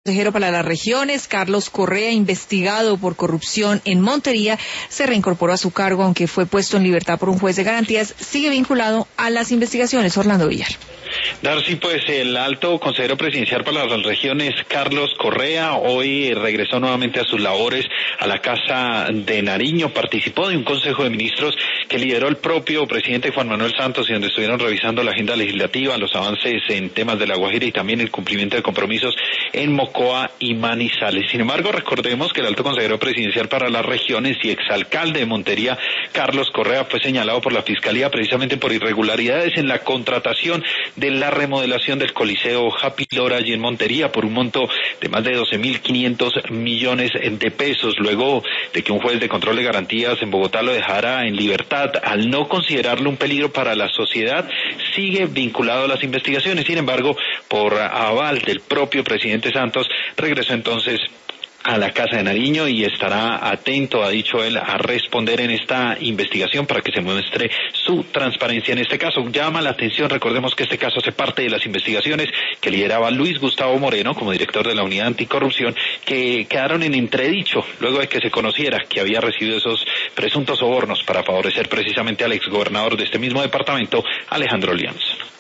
Consejero para las regiones, Carlos Correa, investigado por corrupción en Montería, se reincorporó a su cargo, aunque fue puesto en libertad por un juez de garantías. Sigue vinculado a las investigaciones. Orlando Villar. Darcy, pues el alto consejero presidencial para las regiones, Carlos Correa, hoy regresó nuevamente a sus labores a la Casa de Nariño. Participó de un consejo de ministros que lideró el propio presidente Juan Manuel Santos y donde estuvieron revisando la agenda legislativa, los avances en temas de La Guajira y también el cumplimiento de compromisos en Mocoa y Manizales. Sin embargo, recordemos que el alto consejero presidencial para las regiones y exalcalde de Montería, Carlos Correa, fue señalado por la Fiscalía precisamente por irregularidades en la contratación de la remodelación del Coliseo Happy Lora allí en Montería por un monto de más de 12.500 millones de pesos, luego de que un juez de control de garantías en Bogotá lo dejara en libertad al no considerarlo un peligro para la sociedad. Sigue vinculado a las investigaciones. Sin embargo, por aval del propio presidente Santos, regresó entonces a la Casa de Nariño y estará atento, ha dicho él, a responder en esta investigación para que se muestre su transparencia en este caso. Llama la atención, recordemos que este caso hace parte de las investigaciones que lideraba Luis Gustavo Moreno como director de la Unidad Anticorrupción, que quedaron en entredicho luego de que se conociera que había recibido esos presuntos sobornos para favorecer precisamente al exgobernador de este mismo departamento, Alejandro Lianz.